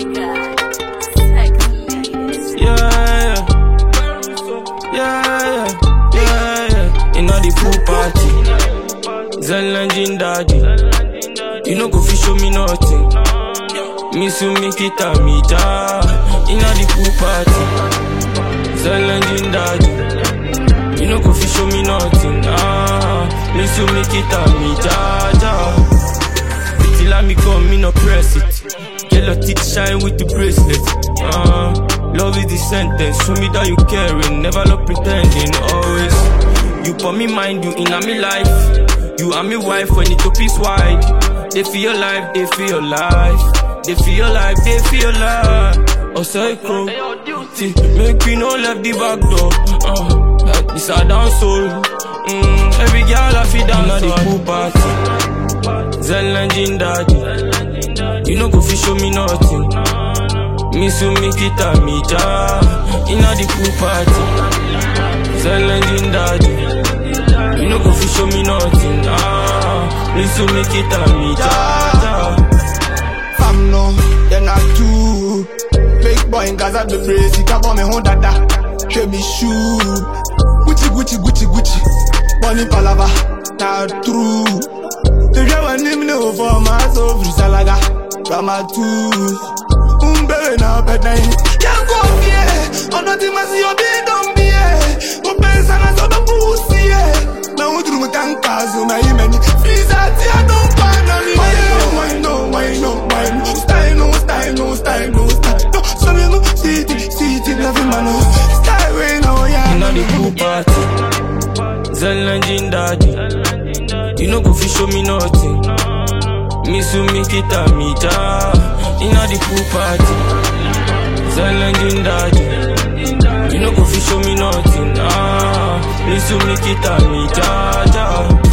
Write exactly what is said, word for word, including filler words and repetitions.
Yeah, yeah, yeah, yeah, yeah. You know the pool party, Zelangin daddy. You know go fi show me nothing. Miss you make it a me ja. You know the pool party, Zelangin daddy. You know go fi show me nothing. Ah, miss you make it a me ja ja. Till I me come, me no press it. Get your teeth shine with the bracelet. Uh, love is the sentence. Show me that you caring, never love pretending. Always, you put me mind, you in a me life. You are me wife when the top is wide. They feel your life, they feel your life. They feel your life, they feel your life. Oh, psycho, see, make me no left the back door. Uh, this a dance soul. Mm, every girl I feel down at the pool party. Zelangin daddy. You know go fi show me nothing. Miss you make it a me ja. Inna the pool party, Zelangin daddy. You know go fi show me nothing. Ah, miss you make it a me ja ja. Fam no, then I too. Big boy in Gaza the brace. He can't me home dada. Show me shoe. Gucci Gucci Gucci Gucci. Bunny palava, not true. The girl want him no for my soul. Frisalaga, Rama too. Umbe na bedai. Can't go here. I'm not in my see your bed on me. Go pensa na so the pussy. Now we do my tankas, so my imani. Freeze out here, don't pan on me. Why no, why no, why no? Style no, style no, style no, style no. So me no, see it, see it, nothing man no. Style way now, yeah. Inna the pool party, Zelangin daddy. You know go fi show me nothing. Miss you make it a me ja. Inna the pool party, Zelangin daddy. You know go fi show me nothing. Ah, miss you make it a me ja ja.